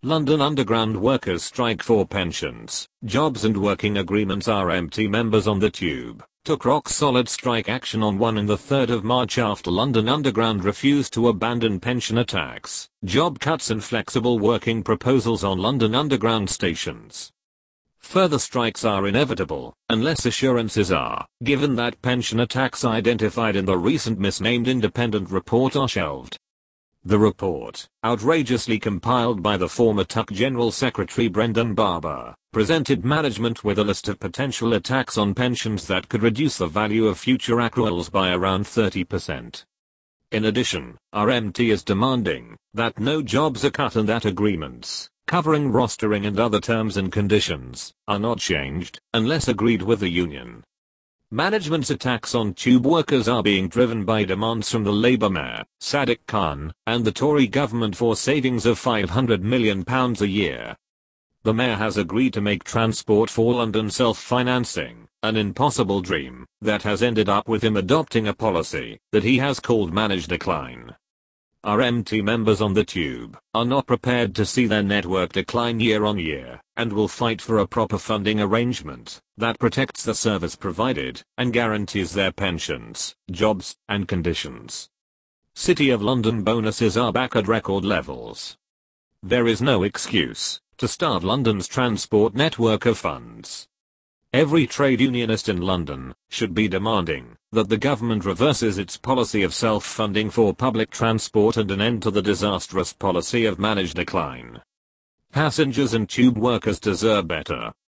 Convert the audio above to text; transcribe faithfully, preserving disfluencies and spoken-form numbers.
London Underground workers strike for pensions, jobs and working agreements. R M T members on the Tube took rock-solid strike action on the first and the third of March after London Underground refused to abandon pension attacks, job cuts and flexible working proposals on London Underground stations. Further strikes are inevitable, unless assurances are given that pension attacks identified in the recent misnamed independent report are shelved. The report, outrageously compiled by the former Tuck General Secretary Brendan Barber, presented management with a list of potential attacks on pensions that could reduce the value of future accruals by around thirty percent. In addition, R M T is demanding that no jobs are cut and that agreements, covering rostering and other terms and conditions, are not changed, unless agreed with the union. Management's attacks on Tube workers are being driven by demands from the Labour Mayor, Sadiq Khan, and the Tory government for savings of five hundred million pounds a year. The Mayor has agreed to make Transport for London self-financing, an impossible dream that has ended up with him adopting a policy that he has called managed decline. R M T members on the Tube are not prepared to see their network decline year on year, and will fight for a proper funding arrangement that protects the service provided and guarantees their pensions, jobs, and conditions. City of London bonuses are back at record levels. There is no excuse to starve London's transport network of funds. Every trade unionist in London should be demanding that the government reverses its policy of self-funding for public transport and an end to the disastrous policy of managed decline. Passengers and Tube workers deserve better.